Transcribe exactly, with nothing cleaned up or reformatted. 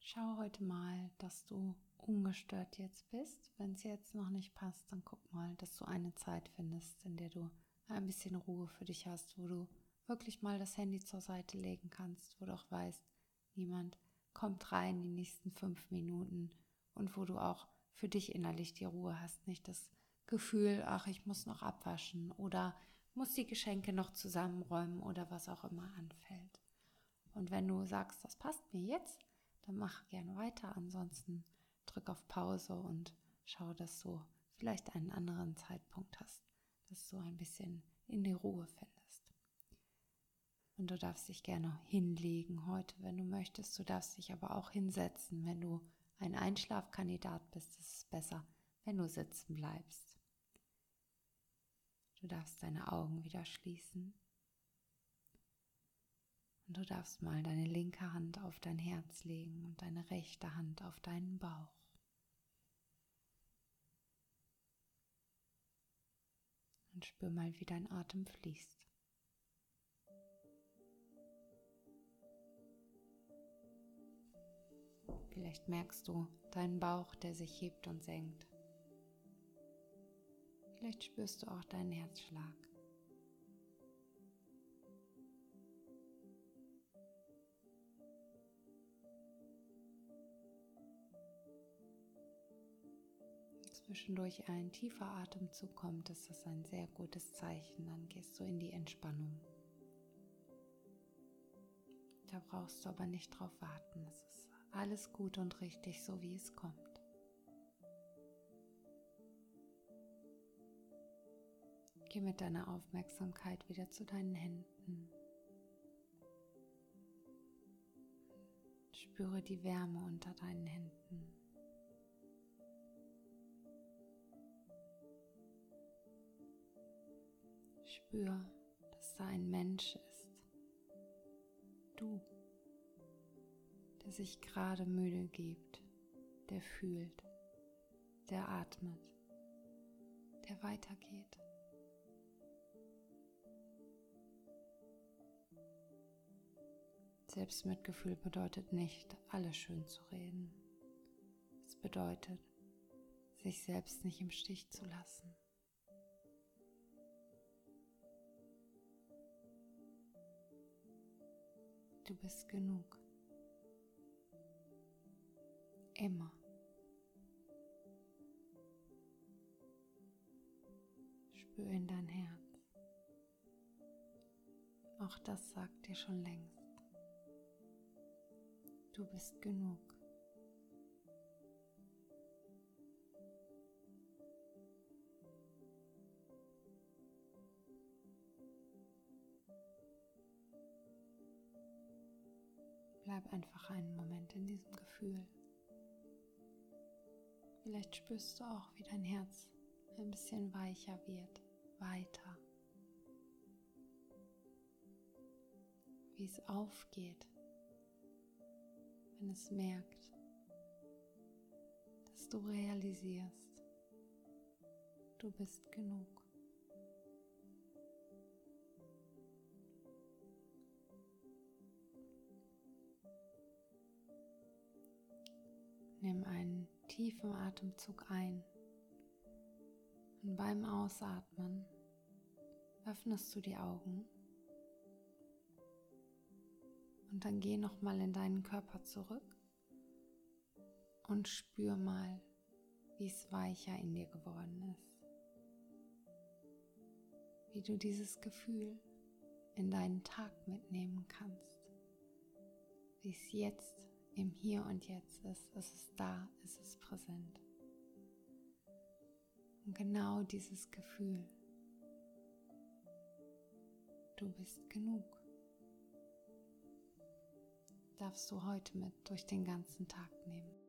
Schau heute mal, dass du ungestört jetzt bist. Wenn es jetzt noch nicht passt, dann guck mal, dass du eine Zeit findest, in der du ein bisschen Ruhe für dich hast, wo du wirklich mal das Handy zur Seite legen kannst, wo du auch weißt, niemand kommt rein die nächsten fünf Minuten und wo du auch für dich innerlich die Ruhe hast, nicht das Gefühl, ach, ich muss noch abwaschen oder muss die Geschenke noch zusammenräumen oder was auch immer anfällt. Und wenn du sagst, das passt mir jetzt, dann mach gerne weiter. Ansonsten drück auf Pause und schau, dass du vielleicht einen anderen Zeitpunkt hast, dass du ein bisschen in die Ruhe findest. Und du darfst dich gerne hinlegen heute, wenn du möchtest. Du darfst dich aber auch hinsetzen. Wenn du ein Einschlafkandidat bist, ist es besser, wenn du sitzen bleibst. Du darfst deine Augen wieder schließen. Und du darfst mal deine linke Hand auf dein Herz legen und deine rechte Hand auf deinen Bauch. Und spür mal, wie dein Atem fließt. Vielleicht merkst du deinen Bauch, der sich hebt und senkt. Vielleicht spürst du auch deinen Herzschlag. Zwischendurch ein tiefer Atemzug kommt, ist das ein sehr gutes Zeichen. Dann gehst du in die Entspannung. Da brauchst du aber nicht drauf warten. Es ist alles gut und richtig, so wie es kommt. Geh mit deiner Aufmerksamkeit wieder zu deinen Händen. Spüre die Wärme unter deinen Händen. Spür, dass da ein Mensch ist. Du, der sich gerade müde gibt, der fühlt, der atmet, der weitergeht. Selbstmitgefühl bedeutet nicht, alles schön zu reden. Es bedeutet, sich selbst nicht im Stich zu lassen. Du bist genug. Immer. Spür in dein Herz. Auch das sagt dir schon längst. Du bist genug. Bleib einfach einen Moment in diesem Gefühl. Vielleicht spürst du auch, wie dein Herz ein bisschen weicher wird, weiter. Wie es aufgeht, wenn es merkt, dass du realisierst, du bist genug. Nimm einen tiefen Atemzug ein und beim Ausatmen öffnest du die Augen und dann geh nochmal in deinen Körper zurück und spür mal, wie es weicher in dir geworden ist. Wie du dieses Gefühl in deinen Tag mitnehmen kannst. Wie es jetzt im Hier und Jetzt ist. Es ist da, es ist präsent. Und genau dieses Gefühl, du bist genug, darfst du heute mit durch den ganzen Tag nehmen.